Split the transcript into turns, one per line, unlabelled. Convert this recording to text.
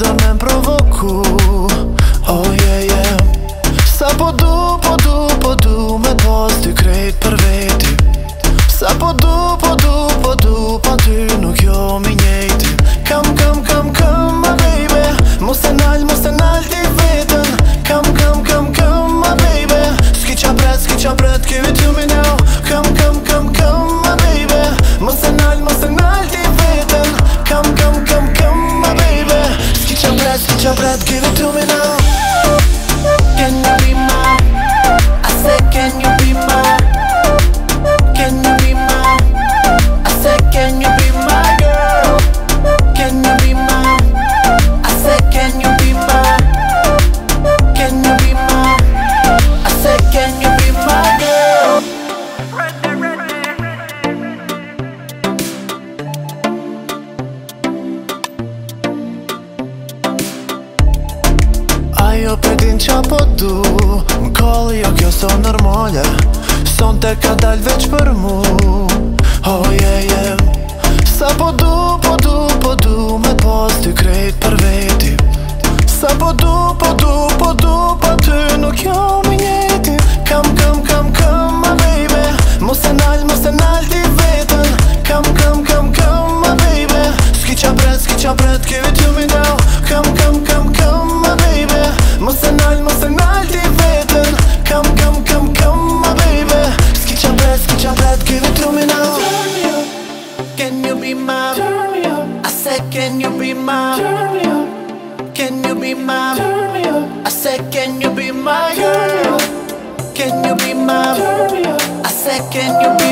tjetër me m'provoku. Oh yeah yeah. Sa po du me pas ty krejt për veti. Sa po du pa ty nuk jo mi njejti. Kam my baby. Mos e nal ti vetën. Kam my baby. S'ki qa pret give it to me now. Kam my baby. Mos e nal ti vetën. Kam my baby. S'ki qa pret give it to me now. Can you be mine? I said can you be mine? Can you be mine? I said can you be my girl? Can you be mine? I said can you be mine? Can you be mine? I said can you be my girl? Ajo për din qa po du m'kolli jo kjo so normale. Son te ka dal veç për mu. Oh yeah yeah. Sa po du me pas ty krejt për veti. Sa po du pa ty nuk jo mi njeti. Kam my baby. Mos e nal ti vetën. Kam my baby. S'ki qa pret give it to me now. Kam my baby. Mos e nal ti vetën. Kam my baby. S'ki qa pret give it to me now. Turn me up. Can you be mine? Turn me up. I said can you be mine? Turn me up. Can you be mine? Turn me up. I said can you be my girl? Can you be mine? Turn me up. I said can you be